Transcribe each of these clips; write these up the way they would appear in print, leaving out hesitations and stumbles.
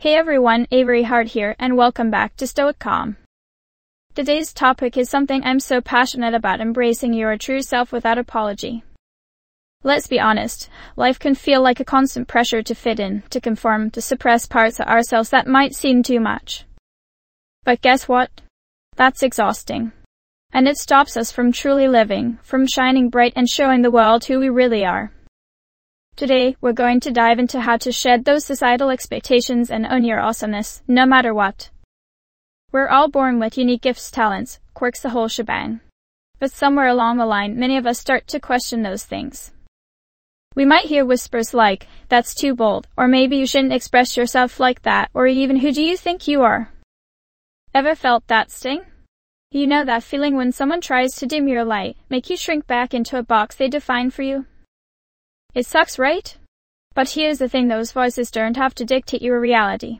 Hey everyone, Avery Hart here, and welcome back to Stoic Calm. Today's topic is something I'm so passionate about: embracing your true self without apology. Let's be honest, life can feel like a constant pressure to fit in, to conform, to suppress parts of ourselves that might seem too much. But guess what? That's exhausting. And it stops us from truly living, from shining bright and showing the world who we really are. Today, we're going to dive into how to shed those societal expectations and own your awesomeness, no matter what. We're all born with unique gifts, talents, quirks, the whole shebang. But somewhere along the line, many of us start to question those things. We might hear whispers like, "That's too bold," or "Maybe you shouldn't express yourself like that," or even, "Who do you think you are?" Ever felt that sting? You know that feeling when someone tries to dim your light, make you shrink back into a box they define for you? It sucks, right? But here's the thing, those voices don't have to dictate your reality.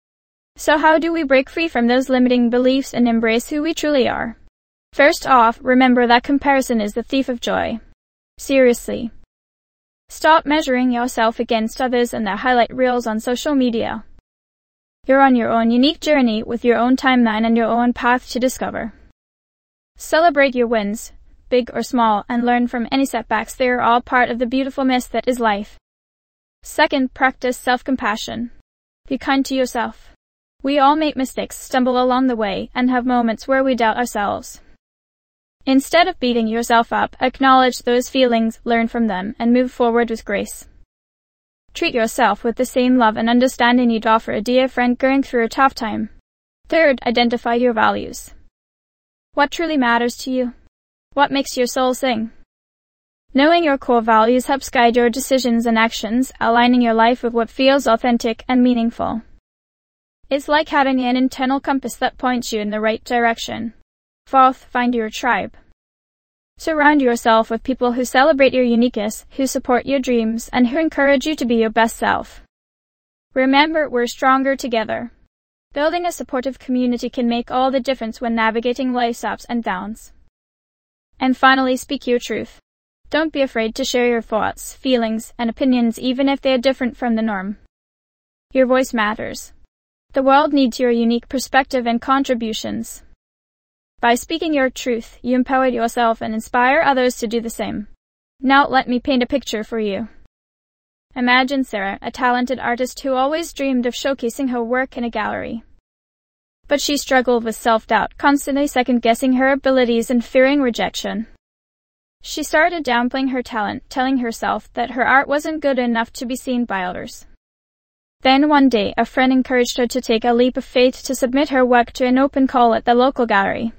So how do we break free from those limiting beliefs and embrace who we truly are? First off, remember that comparison is the thief of joy. Seriously. Stop measuring yourself against others and their highlight reels on social media. You're on your own unique journey with your own timeline and your own path to discover. Celebrate your wins, big or small, and learn from any setbacks. They are all part of the beautiful mess that is life. Second, practice self-compassion. Be kind to yourself. We all make mistakes, stumble along the way, and have moments where we doubt ourselves. Instead of beating yourself up, acknowledge those feelings, learn from them, and move forward with grace. Treat yourself with the same love and understanding you'd offer a dear friend going through a tough time. Third, identify your values. What truly matters to you? What makes your soul sing? Knowing your core values helps guide your decisions and actions, aligning your life with what feels authentic and meaningful. It's like having an internal compass that points you in the right direction. Fourth, find your tribe. Surround yourself with people who celebrate your uniqueness, who support your dreams, and who encourage you to be your best self. Remember, we're stronger together. Building a supportive community can make all the difference when navigating life's ups and downs. And finally, speak your truth. Don't be afraid to share your thoughts, feelings, and opinions, even if they are different from the norm. Your voice matters. The world needs your unique perspective and contributions. By speaking your truth, you empower yourself and inspire others to do the same. Now let me paint a picture for you. Imagine Sarah, a talented artist who always dreamed of showcasing her work in a gallery. But she struggled with self-doubt, constantly second-guessing her abilities and fearing rejection. She started downplaying her talent, telling herself that her art wasn't good enough to be seen by others. Then one day, a friend encouraged her to take a leap of faith to submit her work to an open call at the local gallery.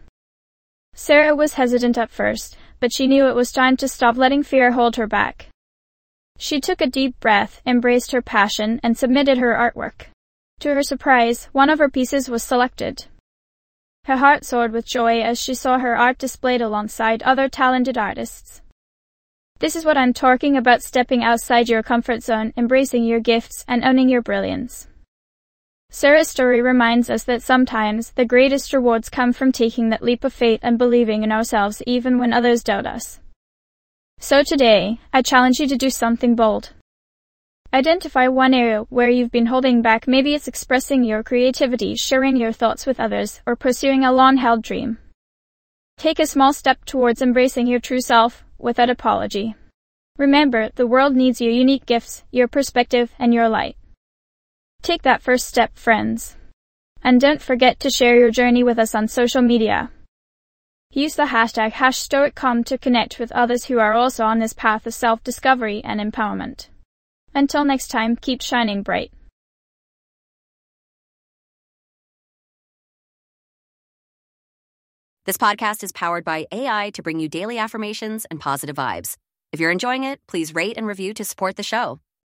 Sarah was hesitant at first, but she knew it was time to stop letting fear hold her back. She took a deep breath, embraced her passion, and submitted her artwork. To her surprise, one of her pieces was selected. Her heart soared with joy as she saw her art displayed alongside other talented artists. This is what I'm talking about: stepping outside your comfort zone, embracing your gifts, and owning your brilliance. Sarah's story reminds us that sometimes the greatest rewards come from taking that leap of faith and believing in ourselves even when others doubt us. So today, I challenge you to do something bold. Identify one area where you've been holding back. Maybe it's expressing your creativity, sharing your thoughts with others, or pursuing a long-held dream. Take a small step towards embracing your true self without apology. Remember, the world needs your unique gifts, your perspective, and your light. Take that first step, friends. And don't forget to share your journey with us on social media. Use the hashtag #StoicCalm to connect with others who are also on this path of self-discovery and empowerment. Until next time, keep shining bright. This podcast is powered by AI to bring you daily affirmations and positive vibes. If you're enjoying it, please rate and review to support the show.